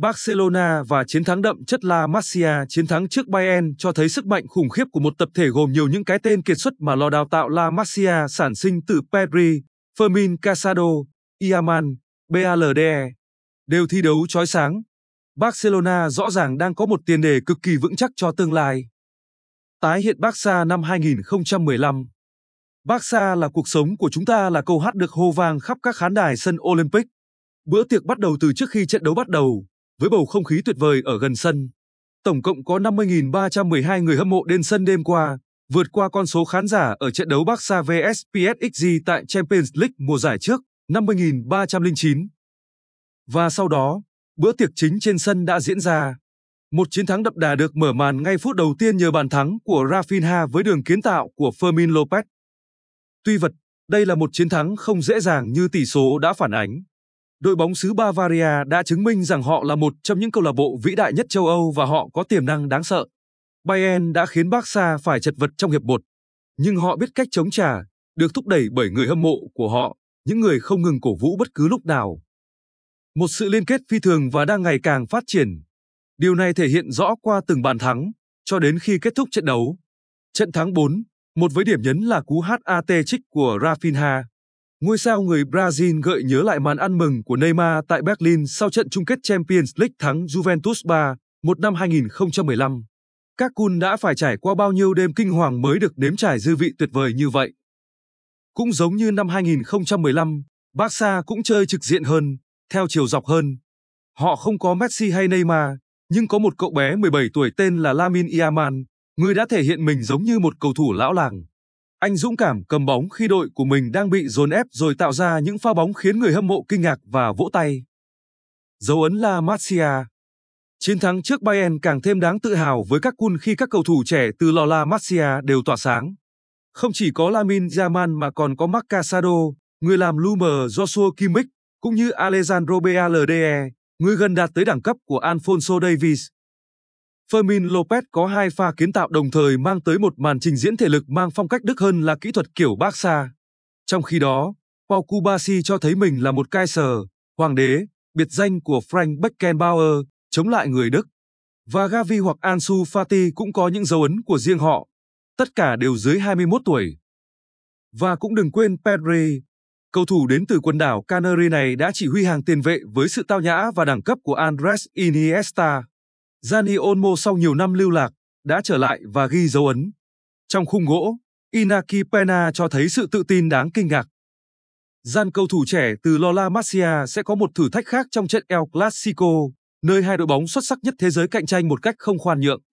Barcelona và chiến thắng đậm chất La Masia, chiến thắng trước Bayern cho thấy sức mạnh khủng khiếp của một tập thể gồm nhiều những cái tên kiệt xuất mà lò đào tạo La Masia sản sinh từ Pedri, Fermin Casado, Yamal, Balde đều thi đấu chói sáng. Barcelona rõ ràng đang có một tiền đề cực kỳ vững chắc cho tương lai. Tái hiện Barca năm 2015. Barca là cuộc sống của chúng ta là câu hát được hô vang khắp các khán đài sân Olympic. Bữa tiệc bắt đầu từ trước khi trận đấu bắt đầu, với bầu không khí tuyệt vời ở gần sân. Tổng cộng có 50.312 người hâm mộ đến sân đêm qua, vượt qua con số khán giả ở trận đấu Barca vs PSG tại Champions League mùa giải trước, 50.309. Và sau đó, bữa tiệc chính trên sân đã diễn ra. Một chiến thắng đậm đà được mở màn ngay phút đầu tiên nhờ bàn thắng của Rafinha với đường kiến tạo của Fermin Lopez. Tuy vật, đây là một chiến thắng không dễ dàng như tỷ số đã phản ánh. Đội bóng xứ Bavaria đã chứng minh rằng họ là một trong những câu lạc bộ vĩ đại nhất châu Âu và họ có tiềm năng đáng sợ. Bayern đã khiến Barca phải chật vật trong hiệp 1, nhưng họ biết cách chống trả, được thúc đẩy bởi người hâm mộ của họ, những người không ngừng cổ vũ bất cứ lúc nào. Một sự liên kết phi thường và đang ngày càng phát triển. Điều này thể hiện rõ qua từng bàn thắng, cho đến khi kết thúc trận đấu. Trận thắng 4-1 với điểm nhấn là cú hat-trick của Rafinha. Ngôi sao người Brazil gợi nhớ lại màn ăn mừng của Neymar tại Berlin sau trận chung kết Champions League thắng Juventus 3-1 năm 2015. Các Kun đã phải trải qua bao nhiêu đêm kinh hoàng mới được nếm trải dư vị tuyệt vời như vậy. Cũng giống như năm 2015, Barca cũng chơi trực diện hơn, theo chiều dọc hơn. Họ không có Messi hay Neymar, nhưng có một cậu bé 17 tuổi tên là Lamine Yamal, người đã thể hiện mình giống như một cầu thủ lão làng. Anh dũng cảm cầm bóng khi đội của mình đang bị dồn ép rồi tạo ra những pha bóng khiến người hâm mộ kinh ngạc và vỗ tay. Dấu ấn La Masia. Chiến thắng trước Bayern càng thêm đáng tự hào với các Kun khi các cầu thủ trẻ từ lò La Masia đều tỏa sáng. Không chỉ có Lamine Yamal mà còn có Marc Casado, người làm Lumer Joshua Kimmich, cũng như Alejandro Balde, người gần đạt tới đẳng cấp của Alphonso Davies. Fermin Lopez có 2 pha kiến tạo đồng thời mang tới một màn trình diễn thể lực mang phong cách Đức hơn là kỹ thuật kiểu Barca. Trong khi đó, Pau Cubarsí cho thấy mình là một Kaiser, hoàng đế, biệt danh của Frank Beckenbauer, chống lại người Đức. Và Gavi hoặc Ansu Fati cũng có những dấu ấn của riêng họ. Tất cả đều dưới 21 tuổi. Và cũng đừng quên Pedri, cầu thủ đến từ quần đảo Canary này đã chỉ huy hàng tiền vệ với sự tao nhã và đẳng cấp của Andres Iniesta. Dani Olmo sau nhiều năm lưu lạc, đã trở lại và ghi dấu ấn. Trong khung gỗ, Inaki Pena cho thấy sự tự tin đáng kinh ngạc. Dàn cầu thủ trẻ từ La Masia sẽ có một thử thách khác trong trận El Clasico, nơi hai đội bóng xuất sắc nhất thế giới cạnh tranh một cách không khoan nhượng.